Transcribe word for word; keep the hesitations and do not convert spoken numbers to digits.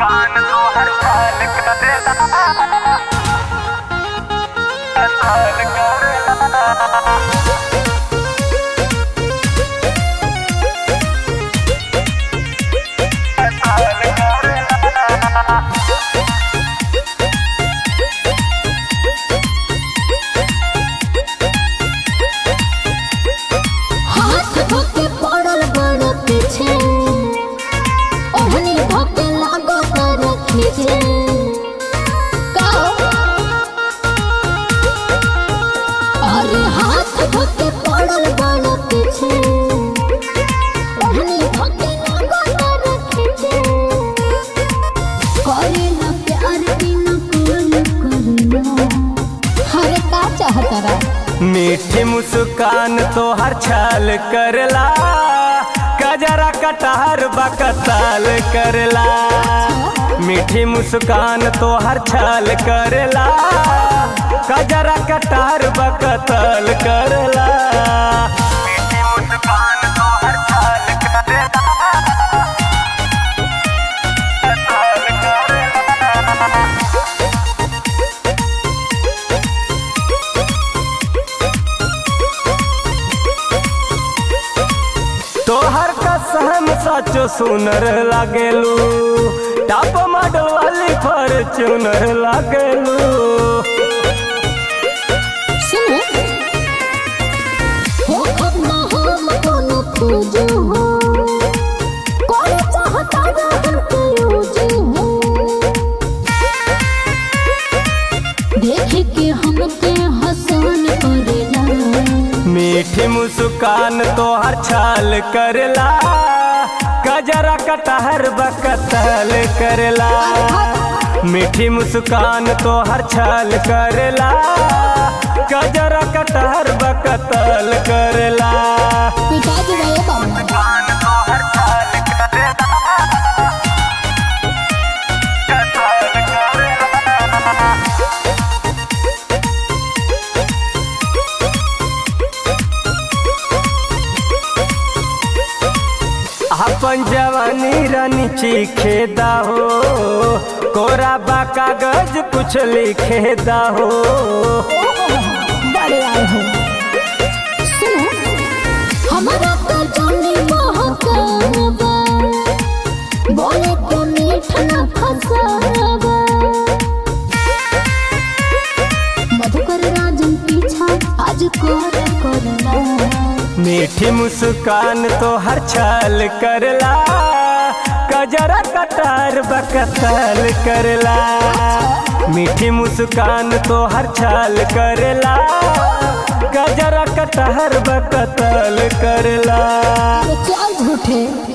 मुस्कान तो हर साल करेला साल करेला हाथ धोके पड़ल बड़ पीछे ओढ़नी धोके लागो कर खींचे अरे हाथ धोके पड़ल बड़ पीछे ओढ़नी धोके लागो कर खींचे करे ना प्यार बिना कुल करना हरे का चाहता रा मीठी मुस्कान तो हर छाल करला कजरा कटहर बकताल करला मीठी मुस्कान तो हर छाल करला कजरा कटहर बकताल करला मीठी मुस्कान तो हर छाल करला कताल करला तोहर का सहम सचो सुनर लागेलू टॉप मॉडल वाली फॉर्च्यूनर लागेलू सुनो हो खब ना हम कोनो खोजो हो कौन चाहता रहन के यूजो हो देखे के हमके हसन करेला मीठी मुस्कान तो हर छाल करला कजरा कटहर बकताल करला मीठी मुस्कान तो हर छाल करला कजरा कटहर बकताल करला पिता जी रे बाबा अपन जवानी रानी चीखेदा हो कोरा बा कागज कुछ लिखेदा हो बड़े आए हो सुनो हमारा तो जाने महकाबा बोले को मीठ ना फसाबा मधुकर राजन पीछा आज कर करला मीठी मुस्कान तो हर छाल करला कजरा कटार बकताल करला मीठी मुस्कान तो हर छाल करला कजरा कटहर बकताल करला चल झूठे।